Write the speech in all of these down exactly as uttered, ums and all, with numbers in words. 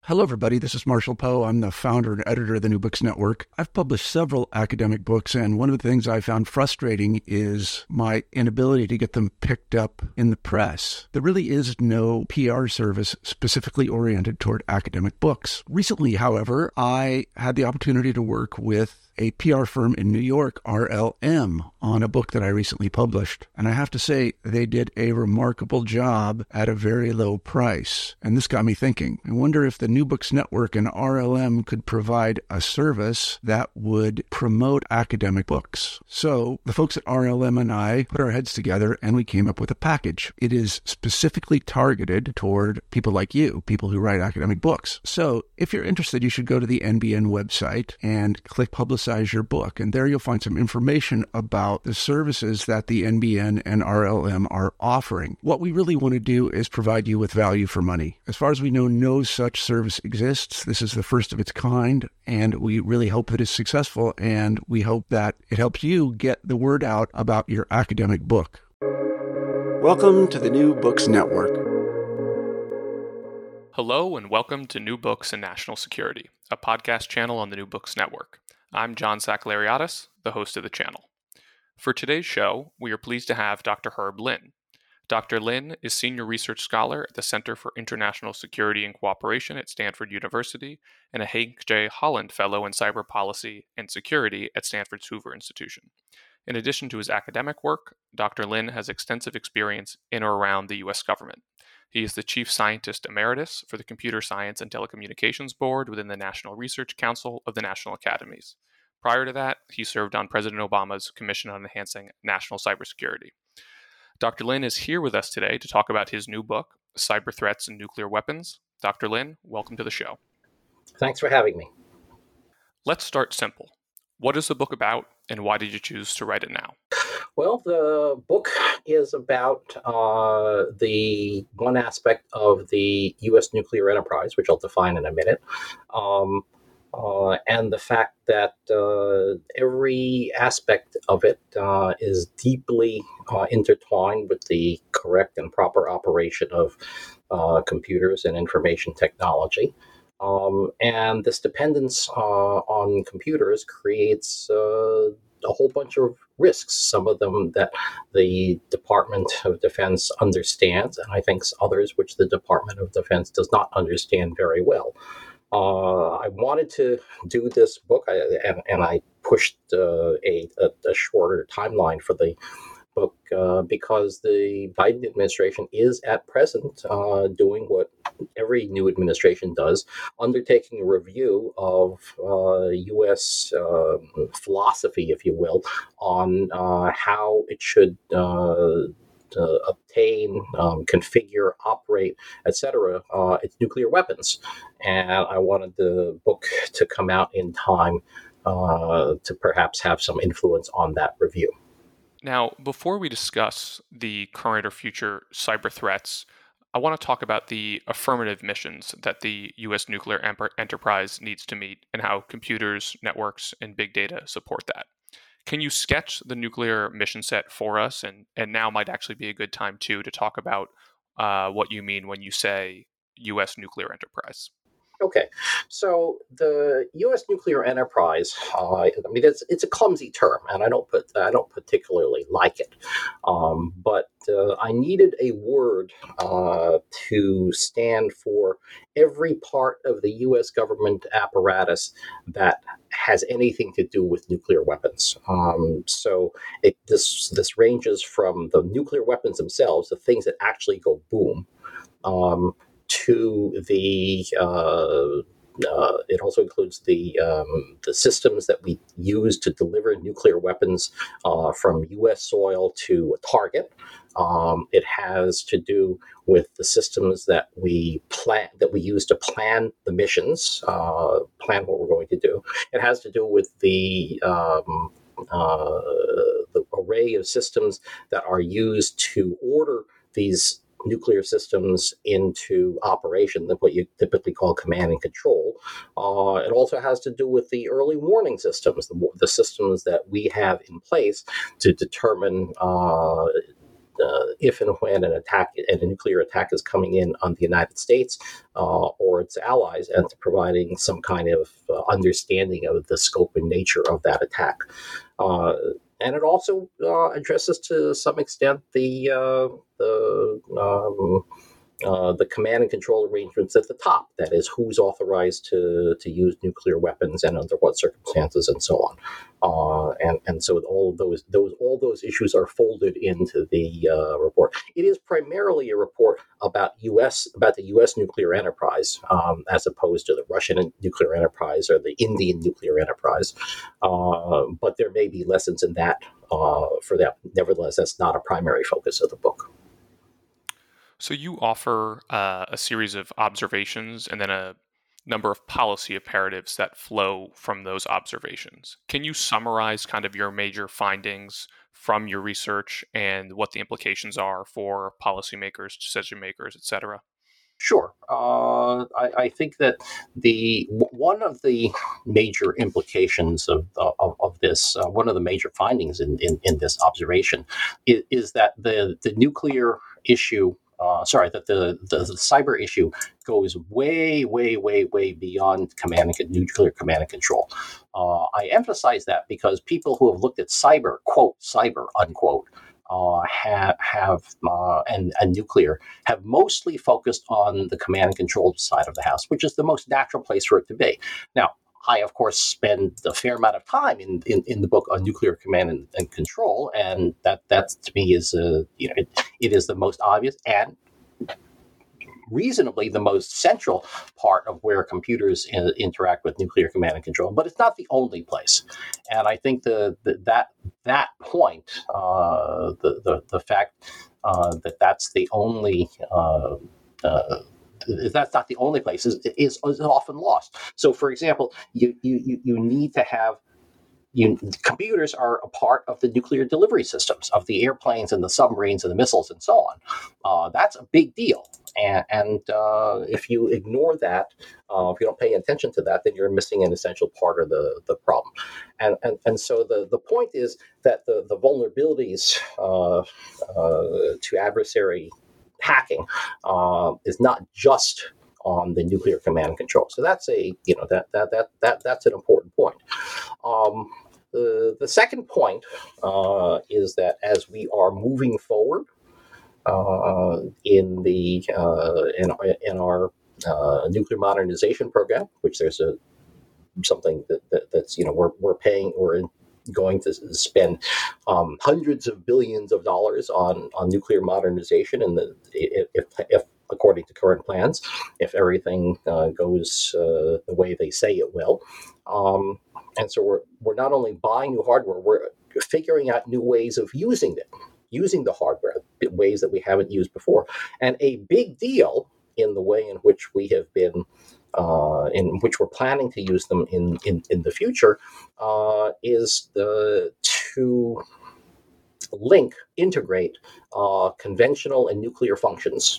Hello, everybody. This is Marshall Poe. I'm the founder and editor of the New Books Network. I've published several academic books, and one of the things I found frustrating is my inability to get them picked up in the press. There really is no P R service specifically oriented toward academic books. Recently, however, I had the opportunity to work with a P R firm in New York, R L M, on a book that I recently published. And I have to say, they did a remarkable job at a very low price. And this got me thinking. I wonder if the New Books Network and R L M could provide a service that would promote academic books. So the folks at R L M and I put our heads together and we came up with a package. It is specifically targeted toward people like you, people who write academic books. So if you're interested, you should go to the N B N website and click Publicize your book. And there you'll find some information about the services that the N B N and R L M are offering. What we really want to do is provide you with value for money. As far as we know, no such service exists. This is the first of its kind, and we really hope that it's successful, and we hope that it helps you get the word out about your academic book. Welcome to the New Books Network. Hello, and welcome to New Books and National Security, a podcast channel on the New Books Network. I'm John Sacklariadis, the host of the channel. For today's show, we are pleased to have Doctor Herb Lin. Doctor Lin is Senior Research Scholar at the Center for International Security and Cooperation at Stanford University and a Hank J. Holland Fellow in Cyber Policy and Security at Stanford's Hoover Institution. In addition to his academic work, Doctor Lin has extensive experience in or around the U S government. He is the Chief Scientist Emeritus for the Computer Science and Telecommunications Board within the National Research Council of the National Academies. Prior to that, he served on President Obama's Commission on Enhancing National Cybersecurity. Doctor Lin is here with us today to talk about his new book, Cyber Threats and Nuclear Weapons. Doctor Lin, welcome to the show. Thanks for having me. Let's start simple. What is the book about, and why did you choose to write it now? Well, the book is about uh, the one aspect of the U S nuclear enterprise, which I'll define in a minute, um, uh, and the fact that uh, every aspect of it uh, is deeply uh, intertwined with the correct and proper operation of uh, computers and information technology. Um, and this dependence uh, on computers creates uh, a whole bunch of risks, some of them that the Department of Defense understands, and I think others which the Department of Defense does not understand very well. Uh, I wanted to do this book, I, and, and I pushed uh, a, a, a shorter timeline for the book uh, because the Biden administration is at present uh, doing what every new administration does, undertaking a review of uh, U S uh, philosophy, if you will, on uh, how it should uh, uh, obtain, um, configure, operate, et cetera, uh, its nuclear weapons. And I wanted the book to come out in time uh, to perhaps have some influence on that review. Now, before we discuss the current or future cyber threats, I want to talk about the affirmative missions that the U S nuclear enterprise needs to meet and how computers, networks, and big data support that. Can you sketch the nuclear mission set for us? And, and now might actually be a good time, too, to talk about uh, what you mean when you say U S nuclear enterprise. Okay, so the U S nuclear enterprise, uh, I mean, it's it's a clumsy term, and I don't put I don't particularly like it. Um, but uh, I needed a word uh, to stand for every part of the U S government apparatus that has anything to do with nuclear weapons. Um, so it, this this ranges from the nuclear weapons themselves, the things that actually go boom. Um, to the, uh, uh, it also includes the um, the systems that we use to deliver nuclear weapons uh, from U S soil to a target. Um, it has to do with the systems that we plan, that we use to plan the missions, uh, plan what we're going to do. It has to do with the um, uh, the array of systems that are used to order these nuclear systems into operation, what you typically call command and control. Uh, it also has to do with the early warning systems, the, the systems that we have in place to determine uh, uh, if and when an attack and a nuclear attack is coming in on the United States uh, or its allies, and to providing some kind of uh, understanding of the scope and nature of that attack. Uh, and it also uh, addresses to some extent the uh, the um, Uh, the command and control arrangements at the top. That is, who's authorized to, to use nuclear weapons and under what circumstances, and so on. Uh, and and so all of those those all those issues are folded into the uh, report. It is primarily a report about U S about the U S nuclear enterprise, um, as opposed to the Russian nuclear enterprise or the Indian nuclear enterprise. Uh, but there may be lessons in that uh, for that. Nevertheless, that's not a primary focus of the book. So you offer uh, a series of observations and then a number of policy imperatives that flow from those observations. Can you summarize kind of your major findings from your research and what the implications are for policymakers, decision makers, et cetera? Sure. Uh, I, I think that the one of the major implications of of, of this, uh, one of the major findings in, in, in this observation, is, is that the the nuclear issue. Uh, sorry, that the, the, the cyber issue goes way, way, way, way beyond command and nuclear command and control. Uh, I emphasize that because people who have looked at cyber, quote, cyber, unquote, uh, have, have uh, and, and nuclear have mostly focused on the command and control side of the house, which is the most natural place for it to be. Now, I, of course, spend a fair amount of time in, in, in the book on nuclear command and, and control, and that, that to me is, uh, you know, it, it is the most obvious and reasonably the most central part of where computers in, interact with nuclear command and control. But it's not the only place, and I think the, the that that point, uh, the, the the fact uh, that that's the only uh, uh, that's not the only place is, is, is often lost. So, for example, you you you need to have you, computers are a part of the nuclear delivery systems of the airplanes and the submarines and the missiles and so on. Uh, that's a big deal. And, and uh, if you ignore that, uh, if you don't pay attention to that, then you're missing an essential part of the, the problem. And, and and so the, the point is that the, the vulnerabilities uh, uh, to adversary hacking uh, is not just on the nuclear command and control. So that's a you know that that that that that's an important point. Um, the the second point uh, is that as we are moving forward uh, in the uh, in in our uh, nuclear modernization program, which there's a something that, that that's you know we're we're paying we're in, going to spend um, hundreds of billions of dollars on on nuclear modernization, and the if if according to current plans, if everything uh, goes uh, the way they say it will. Um, and so we're we're not only buying new hardware, we're figuring out new ways of using it, using the hardware, ways that we haven't used before. And a big deal in the way in which we have been, uh, in which we're planning to use them in, in, in the future, uh, is the to link, integrate uh, conventional and nuclear functions.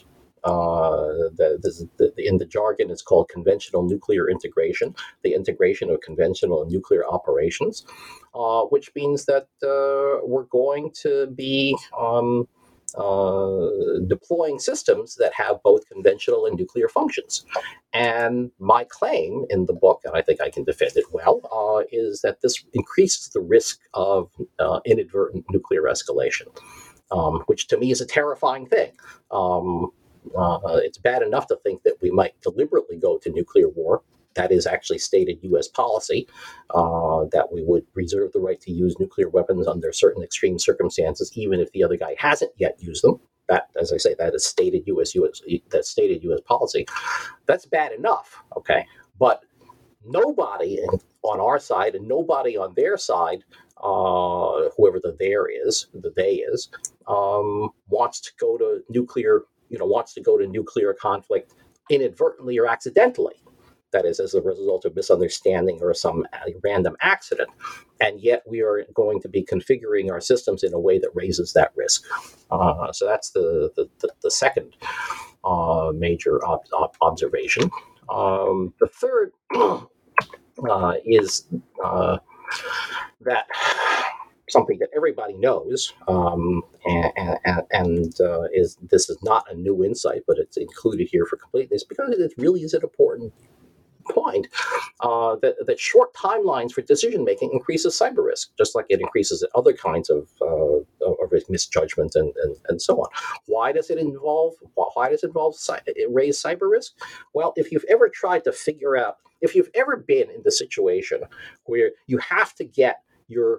Uh, the, the, the, in the jargon, it's called conventional nuclear integration, the integration of conventional and nuclear operations, uh, which means that uh, we're going to be um, uh, deploying systems that have both conventional and nuclear functions. And my claim in the book, and I think I can defend it well, uh, is that this increases the risk of uh, inadvertent nuclear escalation, um, which to me is a terrifying thing. Um, Uh, it's bad enough to think that we might deliberately go to nuclear war. That is actually stated U S policy, uh, that we would reserve the right to use nuclear weapons under certain extreme circumstances, even if the other guy hasn't yet used them. That, as I say, that is stated U S U S that's stated U S policy. That's bad enough, okay? But nobody on our side and nobody on their side, uh, whoever the there is, the they is, um, wants to go to nuclear. You know, wants to go to nuclear conflict inadvertently or accidentally. That is, as a result of misunderstanding or some random accident. And yet we are going to be configuring our systems in a way that raises that risk. Uh, so that's the, the, the, the second uh, major ob- ob- observation. Um, the third uh, is uh, that something that everybody knows, um, and, and, and uh, is this is not a new insight, but it's included here for completeness because it really is an important point, uh, that, that short timelines for decision making increases cyber risk, just like it increases other kinds of, uh, of misjudgment and, and, and so on. Why does it involve? Why does it involve it raise cyber risk? Well, if you've ever tried to figure out, if you've ever been in the situation where you have to get your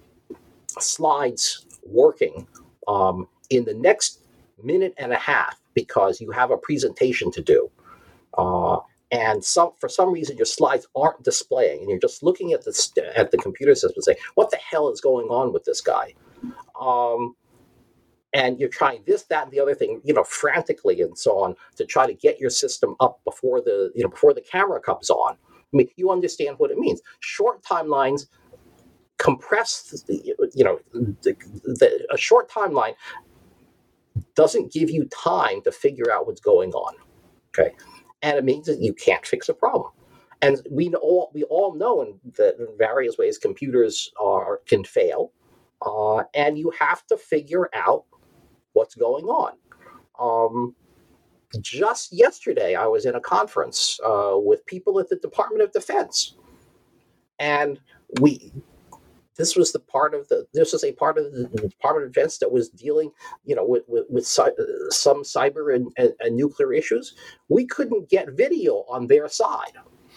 slides working um, in the next minute and a half because you have a presentation to do. Uh, and some for some reason your slides aren't displaying, and you're just looking at the at the computer system and saying, "What the hell is going on with this guy?" Um, and you're trying this, that, and the other thing, you know, frantically and so on to try to get your system up before the you know before the camera comes on. I mean, you understand what it means. Short timelines compress, you know, the, the, a short timeline doesn't give you time to figure out what's going on. Okay. And it means that you can't fix a problem. And we all we all know in, that in various ways computers are can fail, uh, and you have to figure out what's going on. Um, just yesterday, I was in a conference uh, with people at the Department of Defense, and we. This was the part of the. This was a part of the Department of Defense that was dealing, you know, with with, with some cyber and, and, and nuclear issues. We couldn't get video on their side.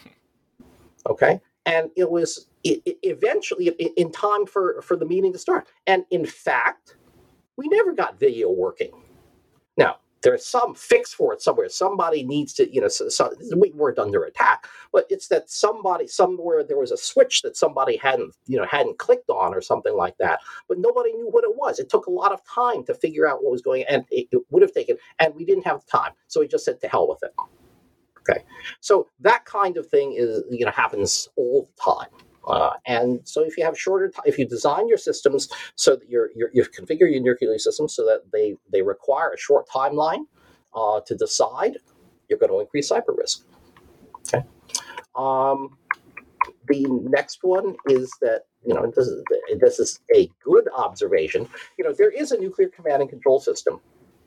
Okay, and it was it, it eventually in time for for the meeting to start. And in fact, we never got video working. Now, there's some fix for it somewhere. Somebody needs to, you know, so, so, we weren't under attack, but it's that somebody, somewhere there was a switch that somebody hadn't, you know, hadn't clicked on or something like that, but nobody knew what it was. It took a lot of time to figure out what was going on, and it, it would have taken, and we didn't have the time. So we just said to hell with it. Okay. So that kind of thing is, you know, happens all the time. Uh, and so if you have shorter, t- if you design your systems so that you're, you're, you configure your nuclear systems so that they, they require a short timeline uh, to decide, you're going to increase cyber risk. Okay. Um, the next one is that, you know, this is, this is a good observation. You know, there is a nuclear command and control system.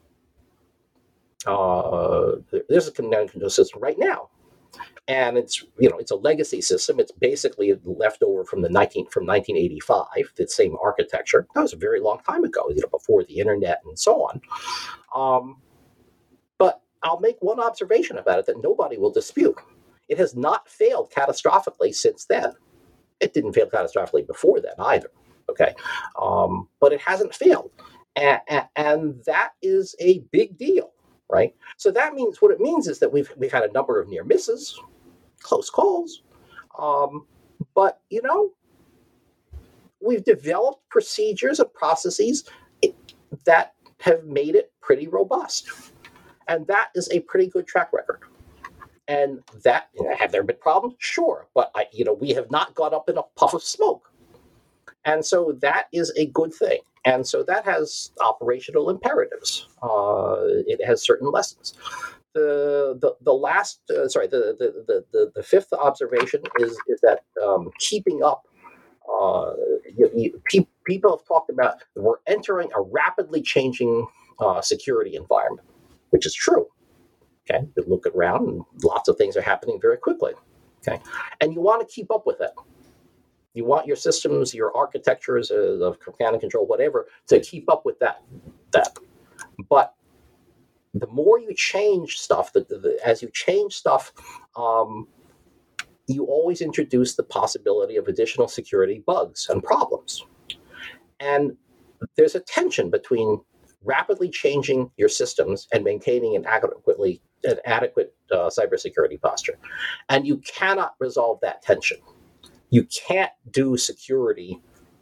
Uh, there's a command and control system right now. And it's, you know, it's a legacy system. It's basically left over from the nineteen from nineteen eighty-five, the same architecture. That was a very long time ago, you know, before the internet and so on. Um, but I'll make one observation about it that nobody will dispute. It has not failed catastrophically since then. It didn't fail catastrophically before then either. Okay, um, but it hasn't failed, and, and, and that is a big deal, right? So that means what it means is that we've we've had a number of near misses. Close calls, um, but you know, we've developed procedures and processes that have made it pretty robust, and that is a pretty good track record. And that, you know, have there been problems? Sure, but I, you know, we have not got up in a puff of smoke, and so that is a good thing. And so that has operational imperatives. Uh, it has certain lessons. The, the the last uh, sorry the, the the the fifth observation is is that um, keeping up. Uh, you, you, pe- people have talked about we're entering a rapidly changing uh, security environment, which is true. Okay, you look around and lots of things are happening very quickly. Okay, and you want to keep up with it. You want your systems, your architectures uh, of command and control, whatever, to keep up with that. That, but the more you change stuff, the, the, as you change stuff, um, you always introduce the possibility of additional security bugs and problems. And there's a tension between rapidly changing your systems and maintaining an adequately an adequate uh, cybersecurity posture. And you cannot resolve that tension. You can't do security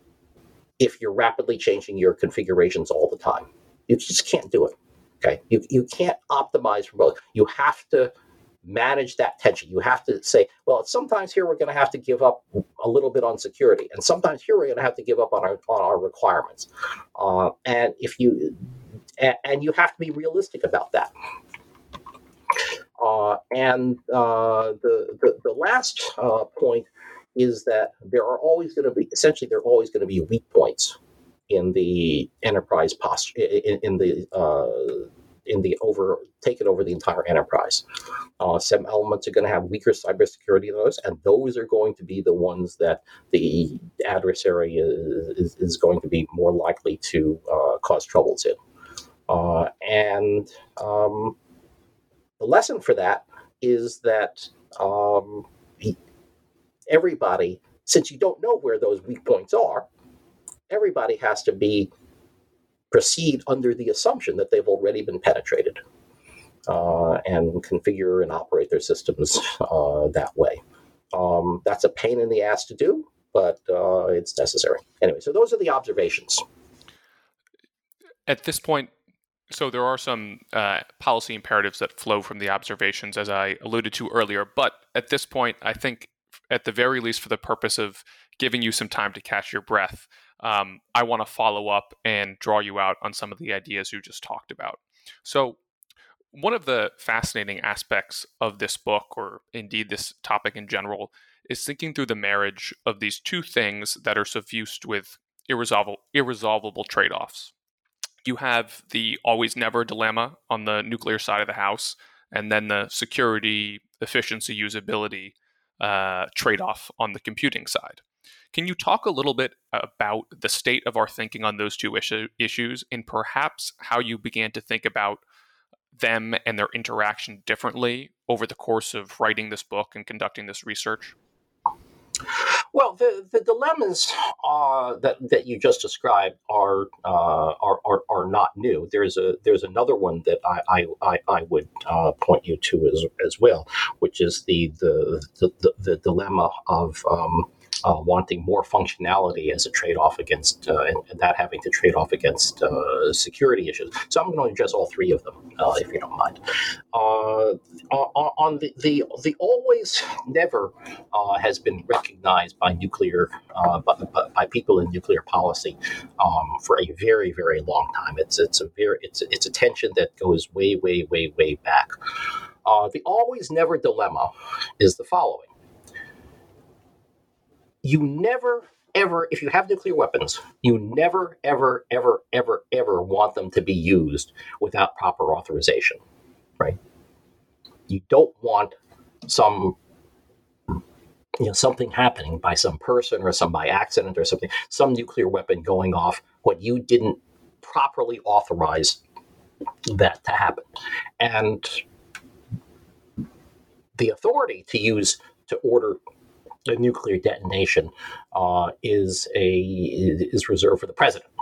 if you're rapidly changing your configurations all the time. You just can't do it. Okay, you you can't optimize for both. You have to manage that tension. You have to say, well, sometimes here we're going to have to give up a little bit on security, and sometimes here we're going to have to give up on our on our requirements. Uh, and if you and, and you have to be realistic about that. Uh, and uh, the, the the last uh, point is that there are always going to be, essentially, there are always going to be weak points in the enterprise posture, in, in the uh, in the over taken over the entire enterprise. Uh, some elements are going to have weaker cybersecurity than others, and those are going to be the ones that the adversary is, is, is going to be more likely to uh, cause troubles in. Uh, and um, the lesson for that is that um, everybody, since you don't know where those weak points are, everybody has to be proceed under the assumption that they've already been penetrated uh, and configure and operate their systems uh, that way. Um, that's a pain in the ass to do, but uh, it's necessary. Anyway, so those are the observations. At this point, so there are some uh, policy imperatives that flow from the observations, as I alluded to earlier. But at this point, I think, at the very least, for the purpose of giving you some time to catch your breath, um, I want to follow up and draw you out on some of the ideas you just talked about. So one of the fascinating aspects of this book, or indeed this topic in general, is thinking through the marriage of these two things that are suffused with irresolvable, irresolvable trade-offs. You have the always-never dilemma on the nuclear side of the house, and then the security, efficiency, usability uh, trade-off on the computing side. Can you talk a little bit about the state of our thinking on those two issue, issues and perhaps how you began to think about them and their interaction differently over the course of writing this book and conducting this research? Well, the, the dilemmas uh, that that you just described are, uh, are are are not new. There's a there's another one that I I, I would uh, point you to as as well, which is the the the, the, the dilemma of um, uh, wanting more functionality as a trade-off against uh, and, and that having to trade off against uh, security issues. So I'm going to address all three of them, uh, if you don't mind. Uh, on, on the, the the always never uh, has been recognized by nuclear uh, by, by people in nuclear policy um, for a very very long time. It's it's a very it's it's a tension that goes way way way way back. Uh, the always never dilemma is the following. You never, ever, if you have nuclear weapons, you never, ever, ever, ever, ever want them to be used without proper authorization, right? You don't want some, you know, something happening by some person or some by accident or something, some nuclear weapon going off when you didn't properly authorize that to happen. And the authority to use, to order a nuclear detonation uh, is a is reserved for the president.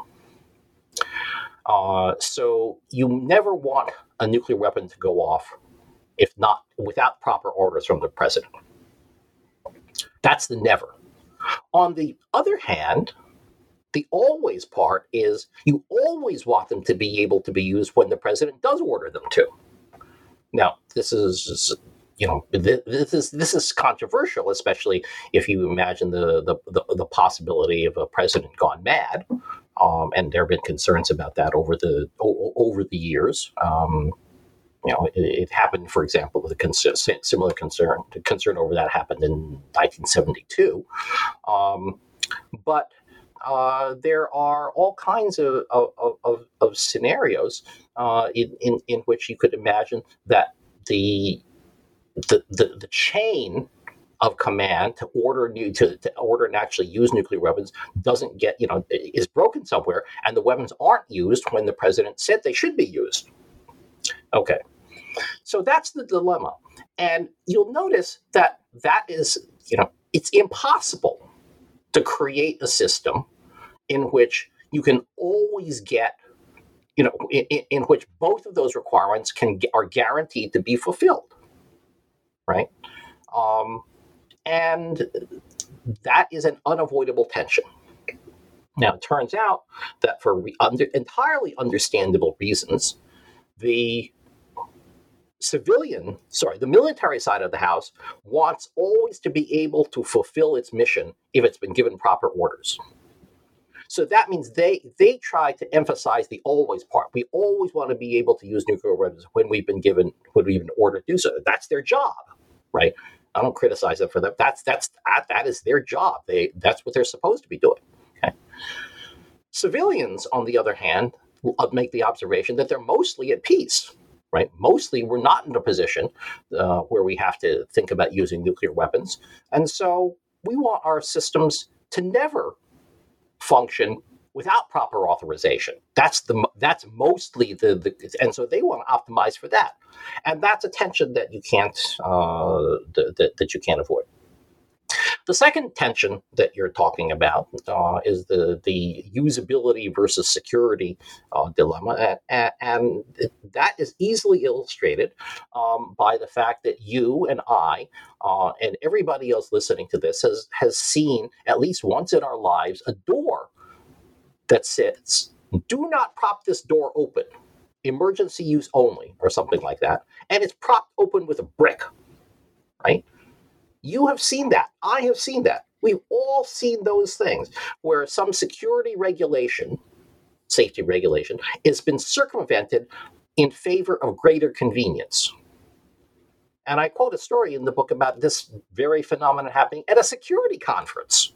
Uh, so you never want a nuclear weapon to go off if not without proper orders from the president. That's the never. On the other hand, the always part is you always want them to be able to be used when the president does order them to. Now, this is You know, this is this is controversial, especially if you imagine the the, the, the possibility of a president gone mad, um, and there have been concerns about that over the o- over the years. Um, you know, it, it happened, for example, with a concern, similar concern. The concern over that happened in nineteen seventy-two, um, but uh, there are all kinds of of, of, of scenarios uh, in, in in which you could imagine that the The, the the chain of command to order new to, to order and actually use nuclear weapons doesn't get, you know, is broken somewhere, and the weapons aren't used when the president said they should be used. Okay, so that's the dilemma, and you'll notice that that is, you know, it's impossible to create a system in which you can always get, you know, in, in which both of those requirements can are guaranteed to be fulfilled. Right? Um, and that is an unavoidable tension. Now, it turns out that for re- under, entirely understandable reasons, the civilian, sorry, the military side of the house wants always to be able to fulfill its mission if it's been given proper orders. So that means they they try to emphasize the always part. We always want to be able to use nuclear weapons when we've been given, when we've been ordered to do so. That's their job. Right, I don't criticize them for that. That's that's that, that is their job. They that's what they're supposed to be doing. Okay. Civilians, on the other hand, will make the observation that they're mostly at peace. Right? Mostly, we're not in a position uh, where we have to think about using nuclear weapons, and so we want our systems to never function without proper authorization. That's the that's mostly the, the and so they want to optimize for that, and that's a tension that you can't uh, that, that you can't avoid. The second tension that you're talking about uh, is the the usability versus security uh, dilemma, and, and that is easily illustrated um, by the fact that you and I uh, and everybody else listening to this has has seen at least once in our lives a door that says, "Do not prop this door open, emergency use only," or something like that, and it's propped open with a brick, right? You have seen that. I have seen that. We've all seen those things where some security regulation, safety regulation, has been circumvented in favor of greater convenience. And I quote a story in the book about this very phenomenon happening at a security conference.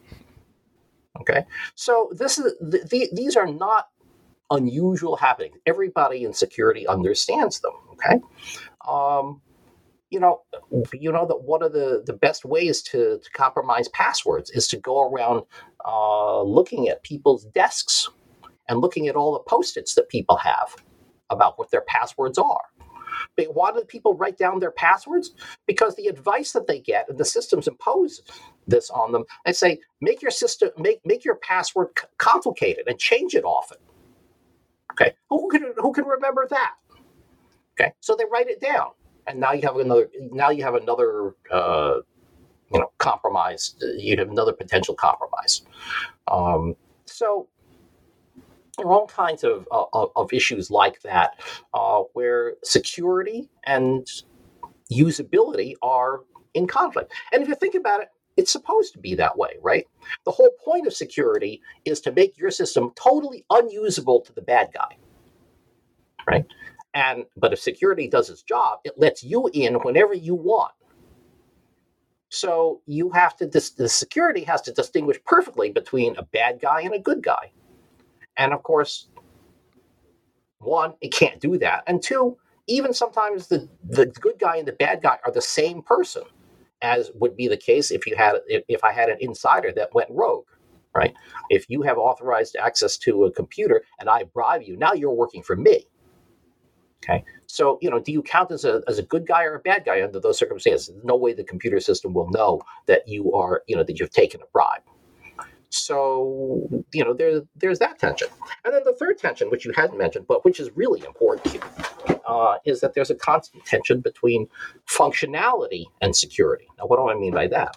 Okay, so this is the, the, these are not unusual happenings. Everybody in security understands them. Okay. Um, You know, you know that one of the, the best ways to, to compromise passwords is to go around uh, looking at people's desks and looking at all the Post-its that people have about what their passwords are. But why do people write down their passwords? Because the advice that they get and the systems impose this on them. They say, make your system, make make your password c- complicated and change it often. Okay, who can who can remember that? Okay, so they write it down. And now you have another. Now you have another, uh, you know, compromise. You have another potential compromise. Um, so there are all kinds of of, of issues like that, uh, where security and usability are in conflict. And if you think about it, it's supposed to be that way, right? The whole point of security is to make your system totally unusable to the bad guy, right? And but if security does its job, it lets you in whenever you want. So you have to dis- the security has to distinguish perfectly between a bad guy and a good guy. And of course, one, it can't do that. And two, even sometimes the, the good guy and the bad guy are the same person, as would be the case if you had if, if I had an insider that went rogue, right? If you have authorized access to a computer and I bribe you, now you're working for me. Okay, so, you know, do you count as a as a good guy or a bad guy under those circumstances? There's no way the computer system will know that you are, you know, that you've taken a bribe. So, you know, there, there's that tension. And then the third tension, which you hadn't mentioned, but which is really important here, uh, is that there's a constant tension between functionality and security. Now, what do I mean by that?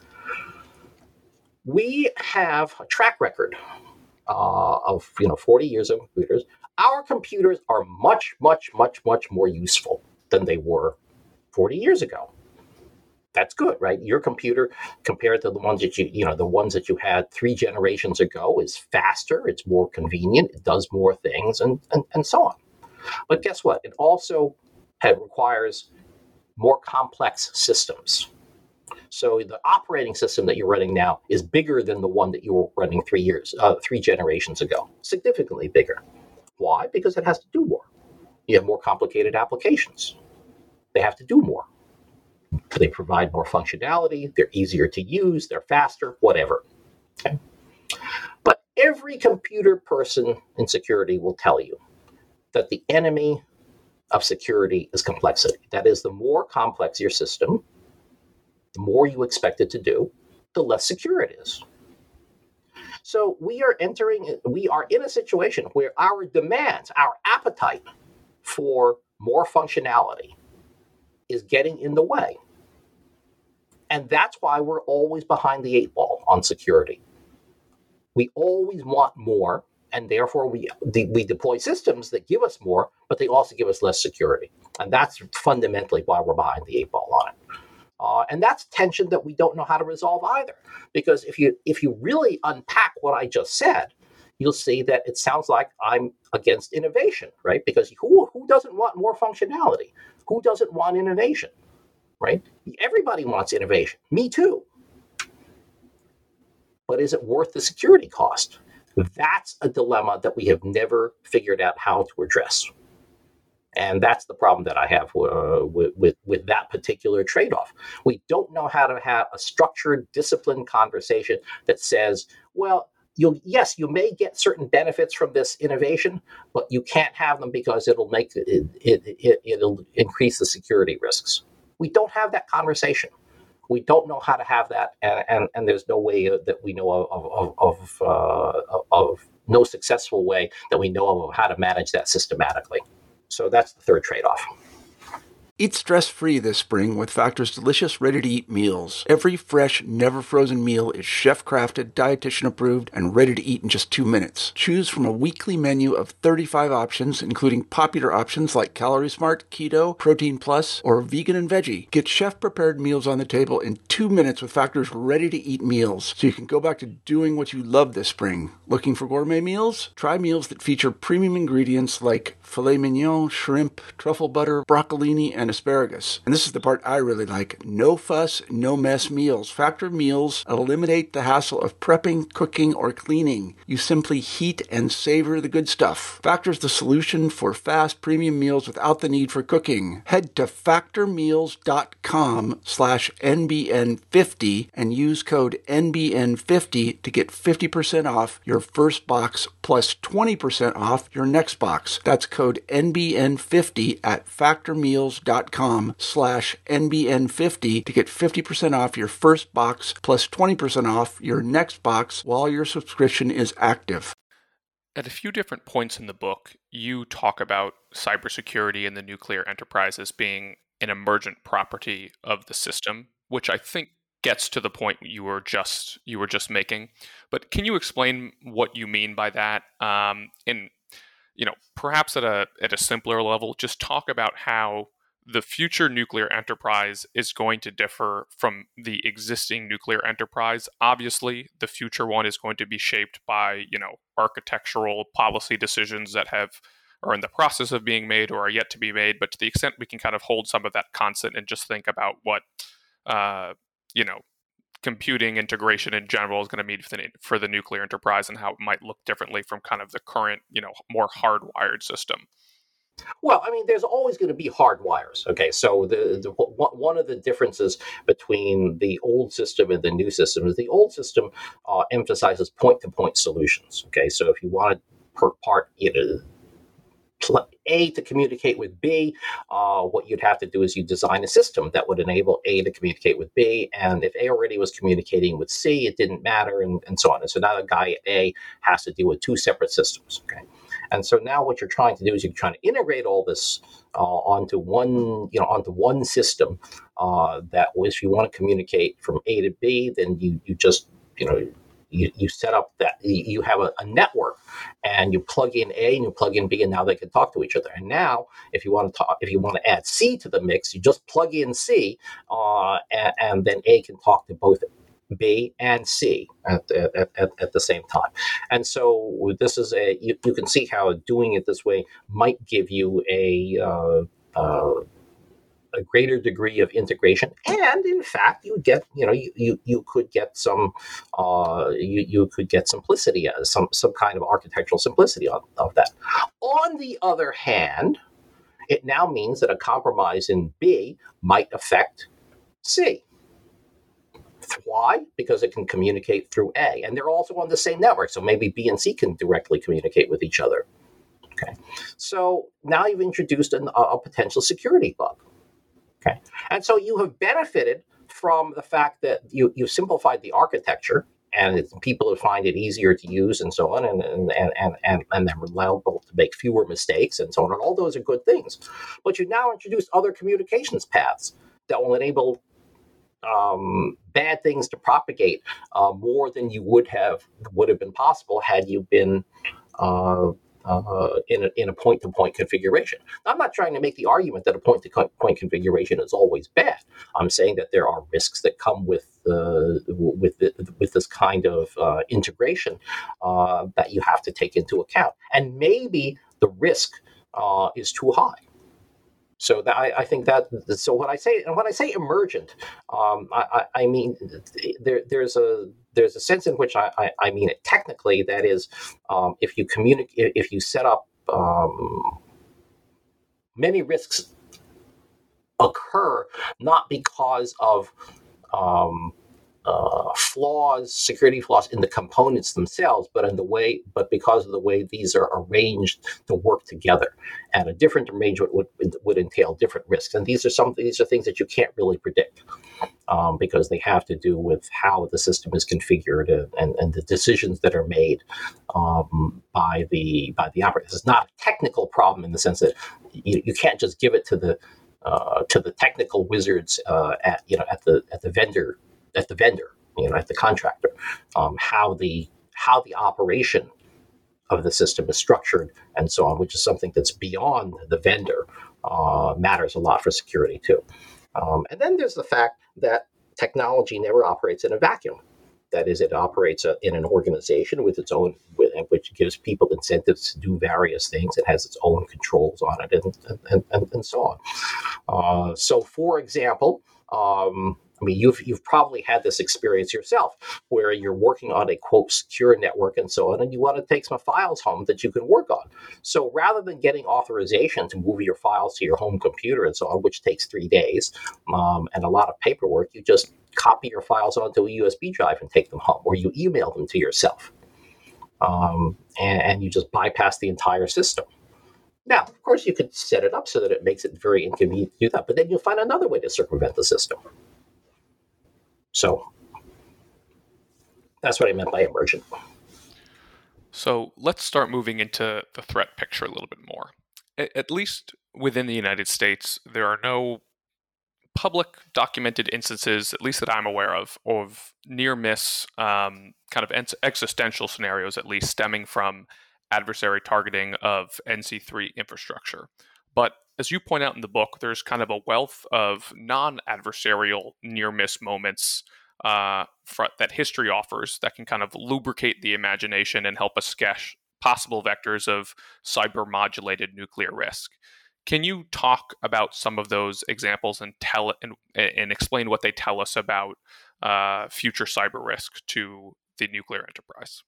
We have a track record uh, of, you know, forty years of computers. Our computers are much, much, much, much more useful than they were forty years ago. That's good, right? Your computer, compared to the ones that you, you know, the ones that you had three generations ago, is faster, it's more convenient, it does more things, and and, and so on. But guess what? It also had, requires more complex systems. So the operating system that you're running now is bigger than the one that you were running three years, uh, three generations ago, significantly bigger. Why? Because it has to do more. You have more complicated applications. They have to do more. They provide more functionality. They're easier to use. They're faster, whatever. Okay? But every computer person in security will tell you that the enemy of security is complexity. That is, the more complex your system, the more you expect it to do, the less secure it is. So we are entering, we are in a situation where our demands, our appetite for more functionality is getting in the way. And that's why we're always behind the eight ball on security. We always want more, and therefore we, we deploy systems that give us more, but they also give us less security. And that's fundamentally why we're behind the eight ball on it. Uh, and that's tension that we don't know how to resolve either. Because if you if you really unpack what I just said, you'll see that it sounds like I'm against innovation, right? Because who who doesn't want more functionality? Who doesn't want innovation? right? Everybody wants innovation. Me too. But is it worth the security cost? That's a dilemma that we have never figured out how to address. And that's the problem that I have uh, with, with, with that particular trade-off. We don't know how to have a structured, disciplined conversation that says, well, you'll, yes, you may get certain benefits from this innovation, but you can't have them because it'll make it, it, it, it'll increase the security risks. We don't have that conversation. We don't know how to have that, and, and, and there's no way that we know of of of, uh, of no successful way that we know of how to manage that systematically. So that's the third trade-off. Eat stress-free this spring with Factor's delicious, ready-to-eat meals. Every fresh, never-frozen meal is chef-crafted, dietitian-approved, and ready to eat in just two minutes. Choose from a weekly menu of thirty-five options, including popular options like Calorie Smart, Keto, Protein Plus, or Vegan and Veggie. Get chef-prepared meals on the table in two minutes with Factor's ready-to-eat meals, so you can go back to doing what you love this spring. Looking for gourmet meals? Try meals that feature premium ingredients like filet mignon, shrimp, truffle butter, broccolini, and asparagus. And this is the part I really like. No fuss, no mess meals. Factor meals eliminate the hassle of prepping, cooking, or cleaning. You simply heat and savor the good stuff. Factor's the solution for fast premium meals without the need for cooking. Head to factormeals.com slash NBN50 and use code N B N fifty to get fifty percent off your first box plus twenty percent off your next box. That's code N B N fifty at factormeals.com slash NBN50 to get fifty percent off your first box plus twenty percent off your next box while your subscription is active. At a few different points in the book, you talk about cybersecurity and the nuclear enterprise as being an emergent property of the system, which I think gets to the point you were just you were just making. But can you explain what you mean by that? Um, and you know, perhaps at a at a simpler level, just talk about how the future nuclear enterprise is going to differ from the existing nuclear enterprise. Obviously, the future one is going to be shaped by, you know, architectural policy decisions that have are in the process of being made or are yet to be made. But to the extent we can kind of hold some of that constant and just think about what, uh, you know, computing integration in general is going to mean for the, for the nuclear enterprise and how it might look differently from kind of the current, you know, more hardwired system. Well, I mean, there's always going to be hard wires. Okay, so the, the one of the differences between the old system and the new system is the old system uh, emphasizes point-to-point solutions. Okay, so if you want to per part, you know, A to communicate with B, uh, what you'd have to do is you design a system that would enable A to communicate with B. And if A already was communicating with C, it didn't matter, and, and so on. And so now the guy at A has to deal with two separate systems. Okay. And so now what you're trying to do is you're trying to integrate all this uh, onto one, you know, onto one system uh, that if you want to communicate from A to B, then you, you just, you know, You, you set up that you have a, a network, and you plug in A and you plug in B, and now they can talk to each other. And now, if you want to talk, if you want to add C to the mix, you just plug in C, uh, and, and then A can talk to both B and C at, at, at, at the same time. And so this is a you, you can see how doing it this way might give you a uh, uh, a greater degree of integration, and in fact, you get, you know, you you, you could get some, uh, you you could get simplicity, uh, some some kind of architectural simplicity of, of that. On the other hand, it now means that a compromise in B might affect C. Why? Because it can communicate through A, and they're also on the same network, so maybe B and C can directly communicate with each other. Okay, so now you've introduced an, a, a potential security bug. Okay. And so you have benefited from the fact that you, you've simplified the architecture, and it's, people find it easier to use and so on, and, and, and, and, and they're reliable to make fewer mistakes and so on. And all those are good things. But you now introduce other communications paths that will enable um, bad things to propagate uh, more than you would have would have been possible had you been uh, Uh, in a, in a point-to-point configuration. Now, I'm not trying to make the argument that a point-to-point configuration is always bad. I'm saying that there are risks that come with uh, with the, with this kind of uh, integration uh, that you have to take into account. And maybe the risk uh, is too high. So that, I, I think that so when I say and when I say emergent, um, I, I, I mean there there's a there's a sense in which I, I, I mean it technically. That is, um, if you communicate, if you set up um, many risks occur not because of um, uh, flaws, security flaws in the components themselves, but in the way, but because of the way these are arranged to work together. And a different arrangement would would entail different risks. And these are some these are things that you can't really predict um, because they have to do with how the system is configured and, and, and the decisions that are made um, by the by the operator. This is not a technical problem in the sense that you, you can't just give it to the uh, to the technical wizards uh, at you know at the at the vendor. at the vendor, you know, at the contractor, um, how the how the operation of the system is structured and so on, which is something that's beyond the vendor, uh, matters a lot for security too. Um, and then there's the fact that technology never operates in a vacuum. That is, it operates uh, in an organization with its own, with, which gives people incentives to do various things. It has its own controls on it, and and, and, and so on. Uh, so, for example, um, I mean, you've you've probably had this experience yourself, where you're working on a quote secure network and so on, and you want to take some files home that you can work on. So rather than getting authorization to move your files to your home computer and so on, which takes three days um, and a lot of paperwork, you just copy your files onto a U S B drive and take them home, or you email them to yourself, um, and, and you just bypass the entire system. Now, of course, you could set it up so that it makes it very inconvenient to do that, but then you'll find another way to circumvent the system. So that's what I meant by emergent. So let's start moving into the threat picture a little bit more. At least within the United States, there are no public documented instances, at least that I'm aware of, of near-miss um, kind of ex- existential scenarios, at least stemming from adversary targeting of N C three infrastructure. But as you point out in the book, there's kind of a wealth of non-adversarial near-miss moments uh, for, that history offers that can kind of lubricate the imagination and help us sketch possible vectors of cyber-modulated nuclear risk. Can you talk about some of those examples and tell and, and explain what they tell us about uh, future cyber risk to the nuclear enterprise?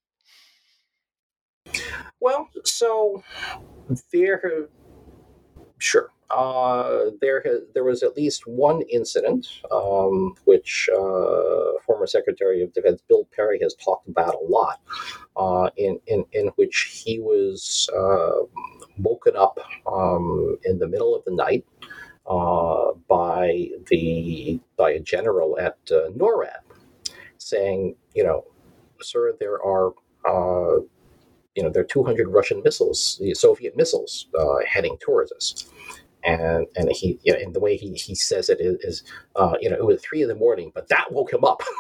Well, so there, sure. Uh, there, there was at least one incident um, which uh, former Secretary of Defense Bill Perry has talked about a lot, uh, in, in in which he was uh, woken up um, in the middle of the night uh, by the by a general at uh, NORAD, saying, you know, sir, there are. Uh, You know, there are two hundred Russian missiles, the Soviet missiles, uh, heading towards us, and and he, you know, and the way he, he says it is, is uh, you know, it was three in the morning, but that woke him up,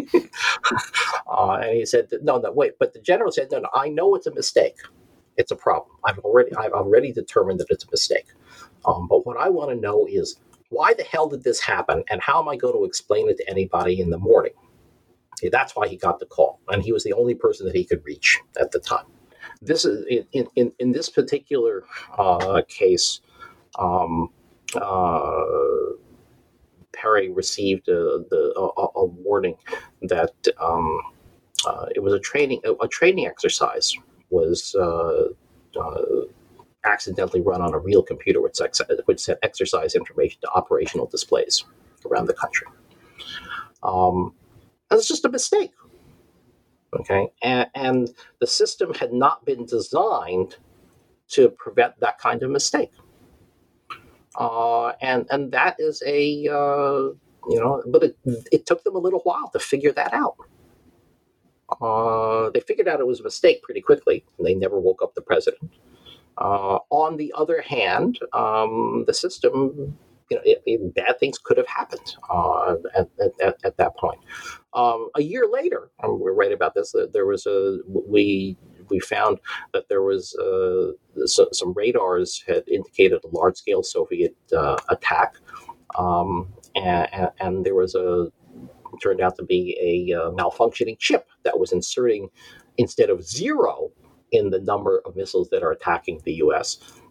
uh, and he said, no, no, wait, but the general said, no, no, I know it's a mistake, it's a problem. I've already, I've already determined that it's a mistake, um, but what I want to know is why the hell did this happen, and how am I going to explain it to anybody in the morning? Okay, that's why he got the call, and he was the only person that he could reach at the time. This is in in, in this particular uh, case. Um, uh, Perry received a, the, a, a warning that um, uh, it was a training a, a training exercise was uh, uh, accidentally run on a real computer, which ex- which sent exercise information to operational displays around the country. Um, and it's just a mistake. Okay, and, and the system had not been designed to prevent that kind of mistake, uh, and and that is a uh, you know, but it it took them a little while to figure that out. Uh, they figured out it was a mistake pretty quickly, and they never woke up the president. Uh, on the other hand, um, the system, you know, it, it, bad things could have happened uh, at, at, at that point. Um, a year later, um, we write about this. Uh, there was a we we found that there was uh, so, some radars had indicated a large scale Soviet uh, attack, um, and, and there was a turned out to be a uh, malfunctioning chip that was inserting instead of zero in the number of missiles that are attacking the U S,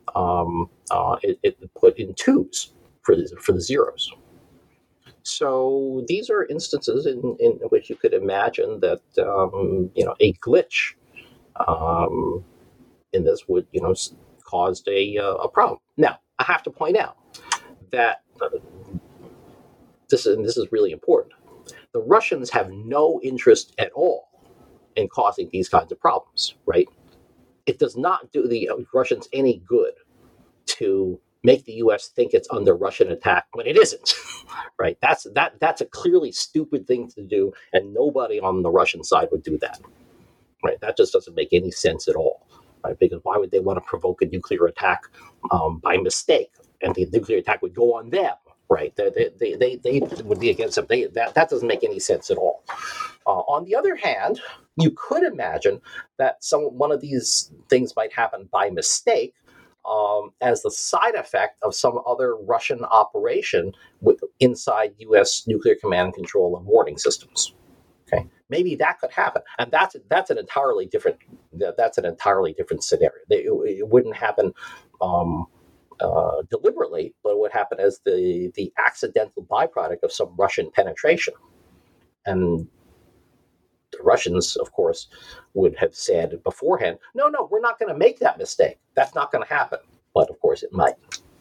Um, uh, it, it put in twos for the, for the zeros. So these are instances in, in which you could imagine that um, you know a glitch um, in this would you know caused a uh, a problem. Now I have to point out that uh, this is and this is really important. The Russians have no interest at all in causing these kinds of problems, right? It does not do the Russians any good to make the U S think it's under Russian attack when it isn't, right? That's that that's a clearly stupid thing to do, and nobody on the Russian side would do that, right? That just doesn't make any sense at all, right? Because why would they want to provoke a nuclear attack um, by mistake, and the nuclear attack would go on them, right? They they they, they would be against them. They, that that doesn't make any sense at all. Uh, on the other hand, you could imagine that some one of these things might happen by mistake, um, as the side effect of some other Russian operation with, inside U S nuclear command and control and warning systems. Okay, maybe that could happen, and that's that's an entirely different that's an entirely different scenario. It, it wouldn't happen um, uh, deliberately, but it would happen as the the accidental byproduct of some Russian penetration, and the Russians, of course, would have said beforehand, no, no, we're not going to make that mistake. That's not going to happen. But, of course, it might.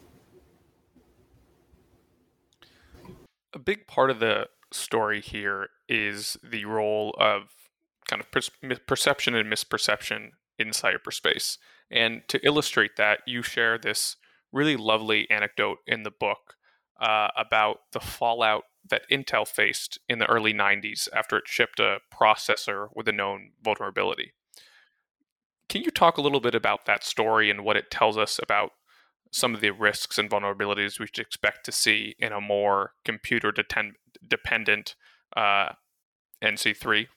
A big part of the story here is the role of kind of per- perception and misperception in cyberspace. And to illustrate that, you share this really lovely anecdote in the book uh, about the fallout that Intel faced in the early nineties after it shipped a processor with a known vulnerability. Can you talk a little bit about that story and what it tells us about some of the risks and vulnerabilities we should expect to see in a more computer deten- dependent uh, N C three?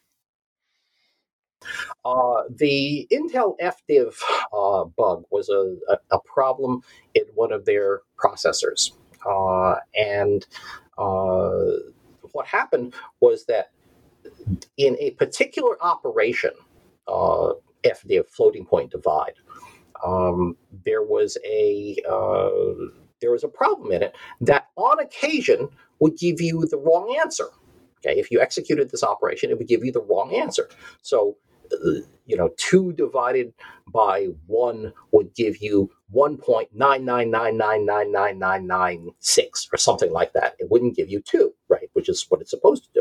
Uh, the Intel F div uh, bug was a, a, a problem in one of their processors. Uh, and uh, what happened was that in a particular operation, uh, F div, floating point divide, um, there was a uh, there was a problem in it that on occasion would give you the wrong answer. Okay, if you executed this operation, it would give you the wrong answer. So, uh, you know, two divided by one would give you one point nine nine nine nine nine nine nine nine six or something like that. It wouldn't give you two, right? Which is what it's supposed to do.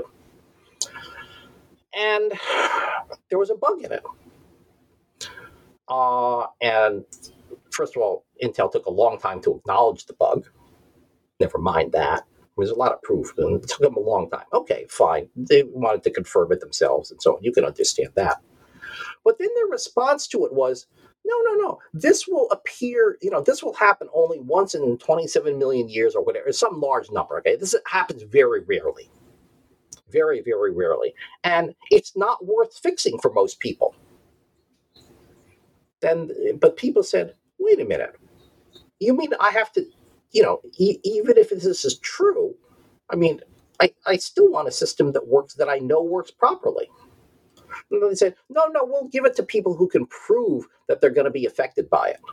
And there was a bug in it. Uh, and first of all, Intel took a long time to acknowledge the bug. Never mind that. There's a lot of proof, and it took them a long time. Okay, fine. They wanted to confirm it themselves, and so on. You can understand that. But then their response to it was, no, no, no. This will appear, you know, this will happen only once in twenty-seven million years or whatever. It's some large number, okay? This happens very rarely. Very, very rarely. And it's not worth fixing for most people. Then, but people said, wait a minute. You mean I have to, you know, e- even if this is true, I mean, I, I still want a system that works, that I know works properly. And they said, no, no, we'll give it to people who can prove that they're going to be affected by it.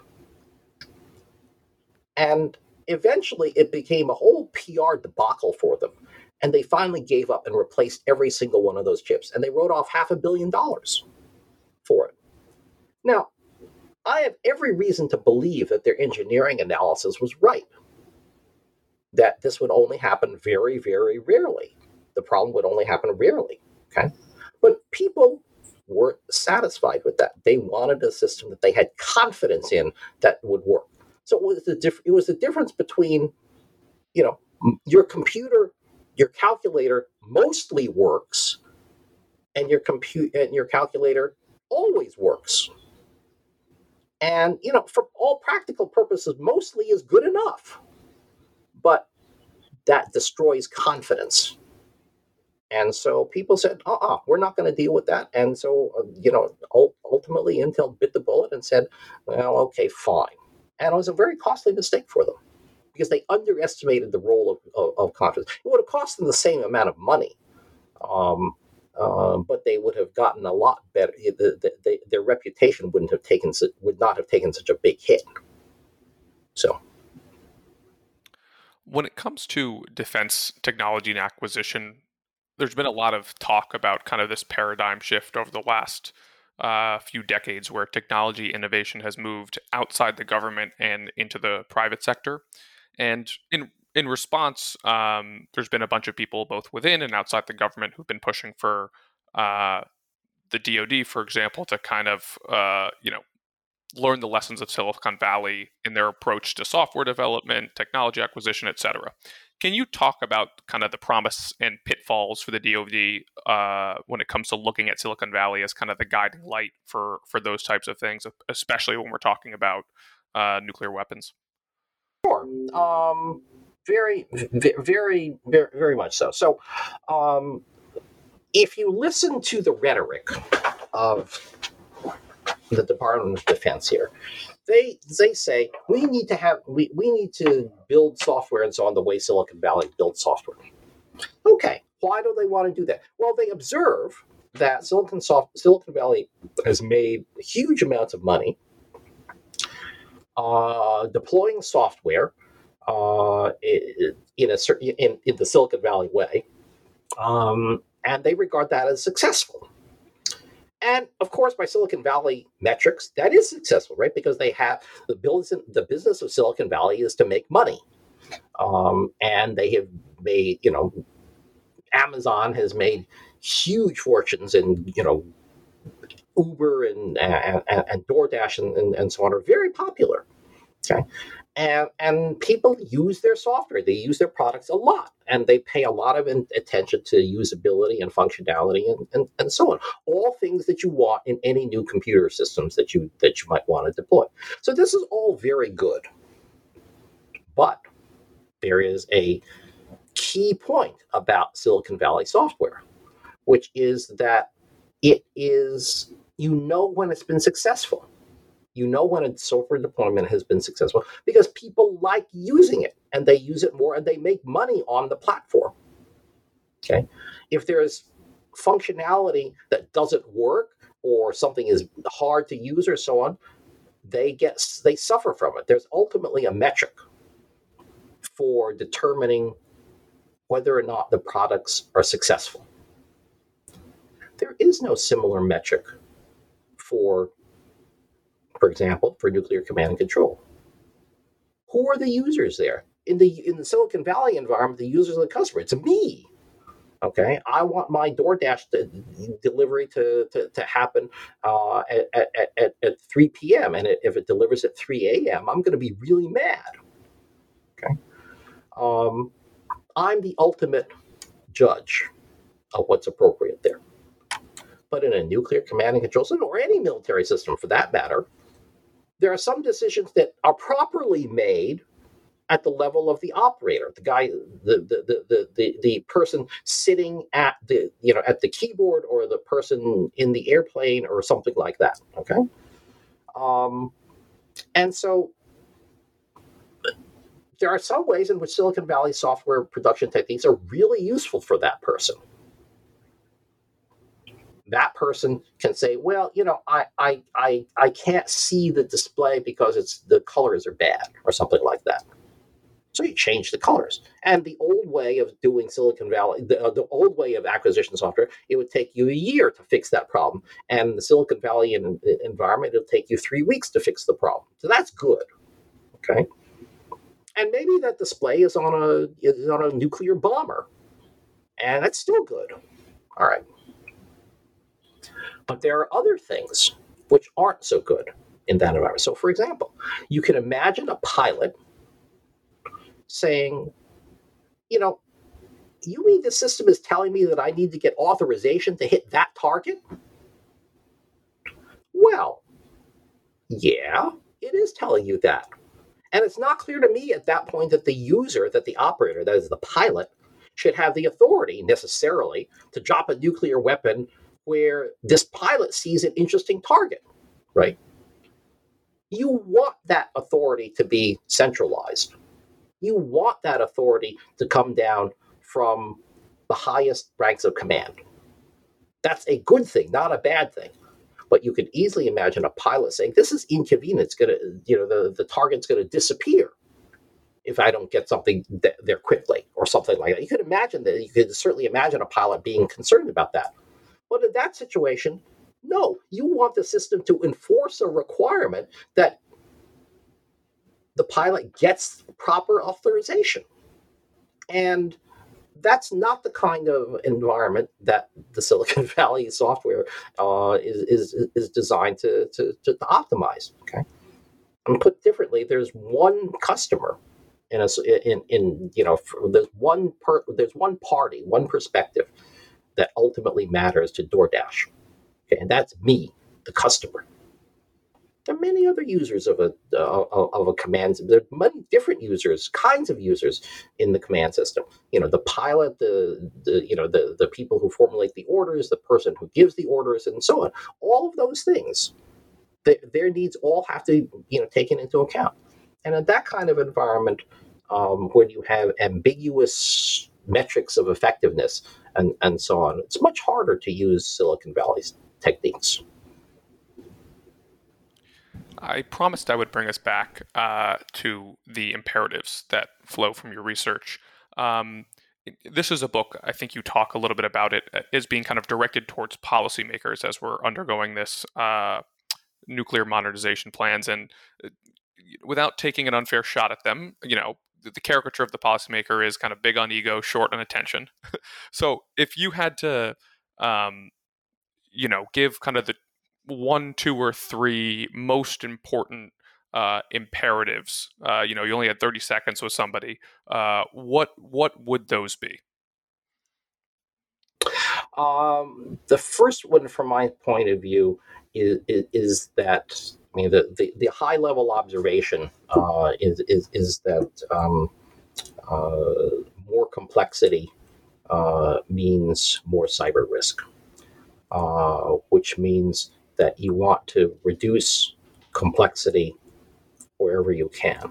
And eventually it became a whole P R debacle for them. And they finally gave up and replaced every single one of those chips. And they wrote off half a billion dollars for it. Now, I have every reason to believe that their engineering analysis was right. That this would only happen very, very rarely. The problem would only happen rarely. Okay? But people weren't satisfied with that. They wanted a system that they had confidence in that would work. So it was the diff- it was the difference between, you know, your computer, your calculator mostly works, and your compute and your calculator always works. And, you know, for all practical purposes, mostly is good enough. But that destroys confidence. And so people said, uh-uh, we're not going to deal with that. And so, uh, you know, ultimately Intel bit the bullet and said, well, okay, fine. And it was a very costly mistake for them because they underestimated the role of, of, of confidence. It would have cost them the same amount of money, um, uh, but they would have gotten a lot better. The, the, the, their reputation wouldn't have taken would not have taken such a big hit. So, when it comes to defense technology and acquisition, there's been a lot of talk about kind of this paradigm shift over the last uh, few decades where technology innovation has moved outside the government and into the private sector. And in in response, um, there's been a bunch of people both within and outside the government who've been pushing for uh, the D O D, for example, to kind of uh, you know learn the lessons of Silicon Valley in their approach to software development, technology acquisition, et cetera. Can you talk about kind of the promise and pitfalls for the D O D uh, when it comes to looking at Silicon Valley as kind of the guiding light for for those types of things, especially when we're talking about uh, nuclear weapons? sure. Um, very, very, very, very much so. So, um, if you listen to the rhetoric of the Department of Defense here, they they say we need to have we, we need to build software and so on the way Silicon Valley builds software. Okay, why do they want to do that? Well, they observe that Silicon soft, Silicon Valley has made huge amounts of money uh, deploying software uh, in a certain in, in the Silicon Valley way, um, and they regard that as successful. And of course, by Silicon Valley metrics, that is successful, right? Because they have the business, the business of Silicon Valley is to make money, um, and they have made, you know, Amazon has made huge fortunes, and you know, Uber and and, and DoorDash and, and, and so on are very popular. Okay. And and people use their software. They use their products a lot, and they pay a lot of in, attention to usability and functionality and, and, and so on. All things that you want in any new computer systems that you that you might want to deploy. So this is all very good, but there is a key point about Silicon Valley software, which is that it is, you know, when it's been successful. You know when a software deployment has been successful because people like using it and they use it more and they make money on the platform. Okay. If there's functionality that doesn't work or something is hard to use or so on, they get they suffer from it. There's ultimately a metric for determining whether or not the products are successful. There is no similar metric for For example, for nuclear command and control. Who are the users there? In the in the Silicon Valley environment, the users are the customer. It's me. Okay, I want my DoorDash to, delivery to, to, to happen uh, at, at, at, at three p.m. And it, if it delivers at three a.m., I'm going to be really mad. Okay, um, I'm the ultimate judge of what's appropriate there. But in a nuclear command and control system, or any military system for that matter, there are some decisions that are properly made at the level of the operator, the guy, the the the the, the person sitting at the you know at the keyboard, or the person in the airplane, or something like that. Okay, um, and so there are some ways in which Silicon Valley software production techniques are really useful for that person. That person can say, well, you know, I, I I I can't see the display because it's the colors are bad, or something like that. So you change the colors. And the old way of doing Silicon Valley, the, uh, the old way of acquisition software, it would take you a year to fix that problem. And the Silicon Valley in, in, environment, it'll take you three weeks to fix the problem. So that's good. Okay. And maybe that display is on a is on a nuclear bomber, and that's still good. All right. But there are other things which aren't so good in that environment. So, for example, you can imagine a pilot saying, you know, you mean the system is telling me that I need to get authorization to hit that target? Well, yeah, it is telling you that. And it's not clear to me at that point that the user, that the operator, that is the pilot, should have the authority necessarily to drop a nuclear weapon where this pilot sees an interesting target, right? You want that authority to be centralized. You want that authority to come down from the highest ranks of command. That's a good thing, not a bad thing. But you could easily imagine a pilot saying, this is inconvenient. It's going to, you know, the, the target's going to disappear if I don't get something th- there quickly or something like that. You could imagine that. You could certainly imagine a pilot being concerned about that. But in that situation, no, you want the system to enforce a requirement that the pilot gets proper authorization. And that's not the kind of environment that the Silicon Valley software uh, is, is is designed to, to, to, to optimize. Okay, and put differently, there's one customer in a in in you know there's one per, there's one party, one perspective that ultimately matters to DoorDash. Okay, and that's me, the customer. There are many other users of a uh, of a command. There are many different users, kinds of users in the command system. You know, the pilot, the the you know the the people who formulate the orders, the person who gives the orders, and so on. All of those things, they, their needs all have to you know taken into account. And in that kind of environment, um, when you have ambiguous metrics of effectiveness and and so on, it's much harder to use Silicon Valley's techniques. I promised I would bring us back uh, to the imperatives that flow from your research. Um, this is a book, I think you talk a little bit about it, is being kind of directed towards policymakers as we're undergoing this uh, nuclear modernization plans. And without taking an unfair shot at them, you know, the, the caricature of the policymaker is kind of big on ego, short on attention. So if you had to, um, you know, give kind of the one, two, or three most important uh, imperatives. Uh, you know, you only had thirty seconds with somebody. Uh, what what would those be? Um, the first one, from my point of view, is is, is that I mean the, the, the high level observation uh, is, is is that um, uh, more complexity uh, means more cyber risk, uh, which means that you want to reduce complexity wherever you can.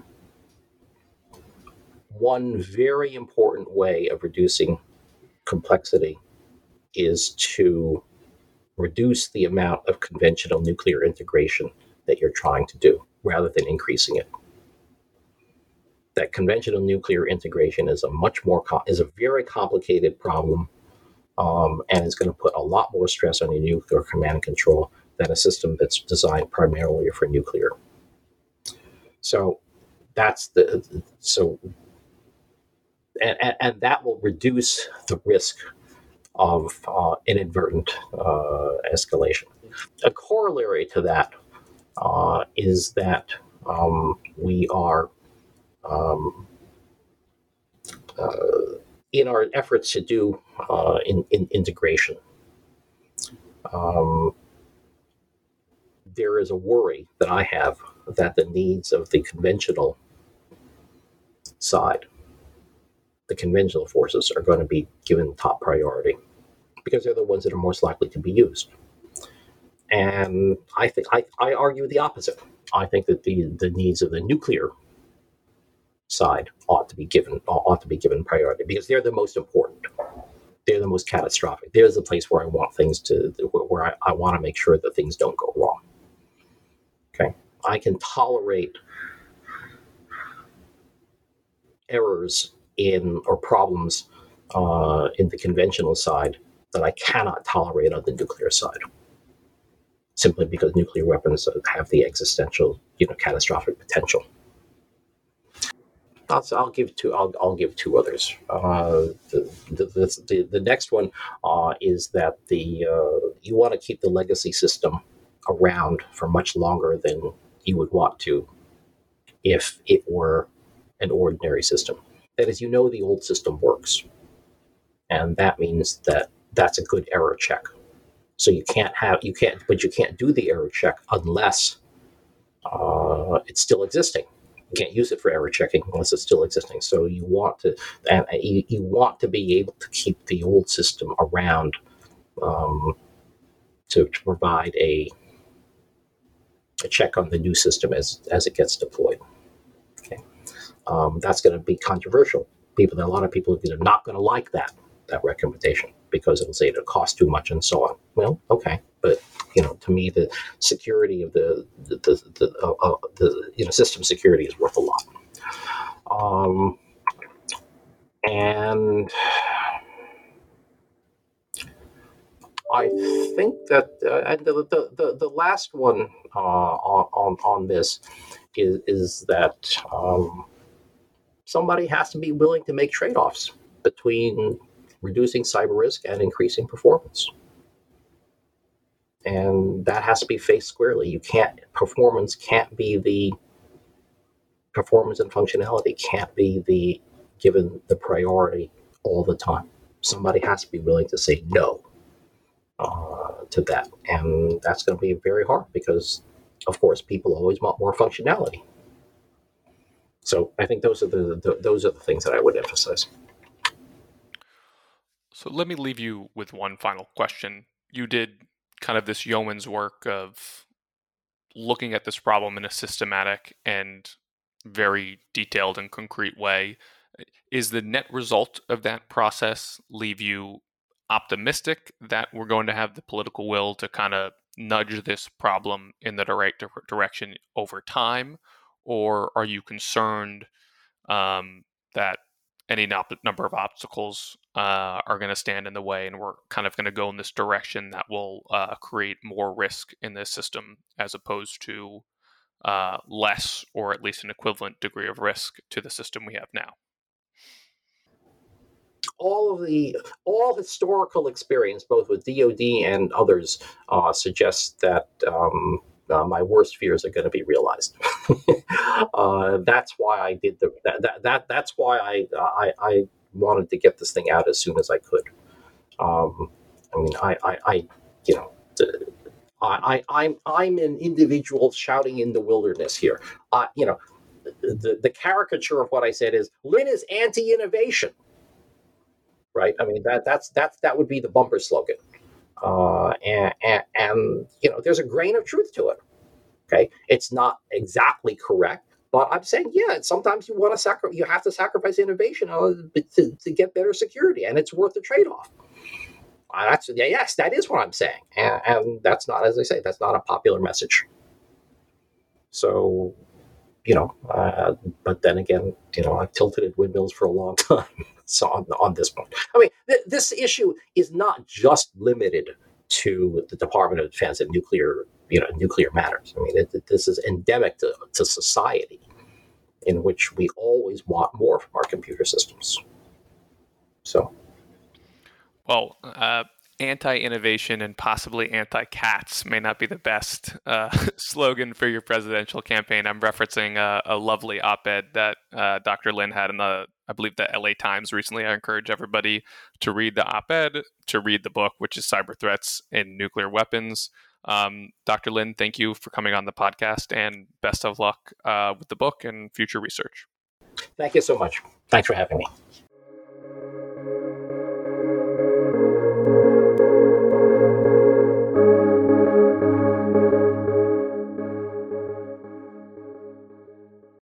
One very important way of reducing complexity is to reduce the amount of conventional nuclear integration that you're trying to do, rather than increasing it. That conventional nuclear integration is a much more is a very complicated problem, um, and it's going to put a lot more stress on your nuclear command and control than a system that's designed primarily for nuclear. So that's the so, and, and that will reduce the risk of uh, inadvertent uh, escalation. A corollary to that uh, is that um, we are um, uh, in our efforts to do uh, in, in integration. Um, there is a worry that I have that the needs of the conventional side, the conventional forces, are going to be given top priority because they're the ones that are most likely to be used. And I think I, I argue the opposite. I think that the, the needs of the nuclear side ought to be given ought to be given priority because they're the most important. They're the most catastrophic. There's the place where I want things to where I, I want to make sure that things don't go wrong. Okay, I can tolerate errors in or problems uh, in the conventional side that I cannot tolerate on the nuclear side, simply because nuclear weapons have the existential, you know, catastrophic potential. I'll, I'll give two. I'll, I'll give two others. Uh, the, the, the the next one uh, is that the uh, you want to keep the legacy system around for much longer than you would want to if it were an ordinary system. That is, you know, the old system works, and that means that that's a good error check. So you can't have you can't, but you can't do the error check unless uh, it's still existing. You can't use it for error checking unless it's still existing. So you want to, and you, you want to be able to keep the old system around um, to, to provide a a check on the new system as as it gets deployed. Okay, um, that's going to be controversial. People, a lot of people are not going to like that that recommendation because it'll say it'll cost too much and so on. Well, okay, but you know, to me, the security of the the the, the, uh, uh, the you know system security is worth a lot. Um, and I think that uh, and the, the the the last one uh, on on on this is is that um, somebody has to be willing to make trade-offs between reducing cyber risk and increasing performance. And that has to be faced squarely. You can't, performance can't be the, performance and functionality can't be the, given the priority all the time. Somebody has to be willing to say no uh, to that. And that's going to be very hard because, of course, people always want more functionality. So I think those are the, the those are the things that I would emphasize. So let me leave you with one final question. You did kind of this yeoman's work of looking at this problem in a systematic and very detailed and concrete way. Is the net result of that process leave you optimistic that we're going to have the political will to kind of nudge this problem in the right direction over time? Or are you concerned um, that any number of obstacles uh, are going to stand in the way, and we're kind of going to go in this direction that will uh, create more risk in this system as opposed to uh, less, or at least an equivalent degree of risk to the system we have now? All of the all historical experience, both with D O D and others, uh, suggests that um, uh, my worst fears are going to be realized. uh, that's why I did the that that, that that's why I, I I wanted to get this thing out as soon as I could. Um, I mean, I I, I you know. The, I, I, I'm I'm an individual shouting in the wilderness here. Uh, you know, the, the caricature of what I said is Lynn is anti-innovation, right? I mean that that's that's that would be the bumper slogan, uh, and, and and you know, there's a grain of truth to it. Okay, it's not exactly correct, but I'm saying yeah, sometimes you want to sacri- you have to sacrifice innovation to, to get better security, and it's worth the trade-off. Uh, that's yes, that is what I'm saying, and, and that's not, as I say, that's not a popular message. So, you know, uh, but then again, you know, I've tilted at windmills for a long time. So on, on this point, I mean, th- this issue is not just limited to the Department of Defense and nuclear, you know, nuclear matters. I mean, it, it, this is endemic to, to society, in which we always want more from our computer systems. So. Well, uh, anti-innovation and possibly anti-cats may not be the best uh, slogan for your presidential campaign. I'm referencing a, a lovely op-ed that uh, Doctor Lin had in the, I believe, the L A Times recently. I encourage everybody to read the op-ed, to read the book, which is Cyber Threats and Nuclear Weapons. Um, Doctor Lin, thank you for coming on the podcast, and best of luck uh, with the book and future research. Thank you so much. Thanks for having me.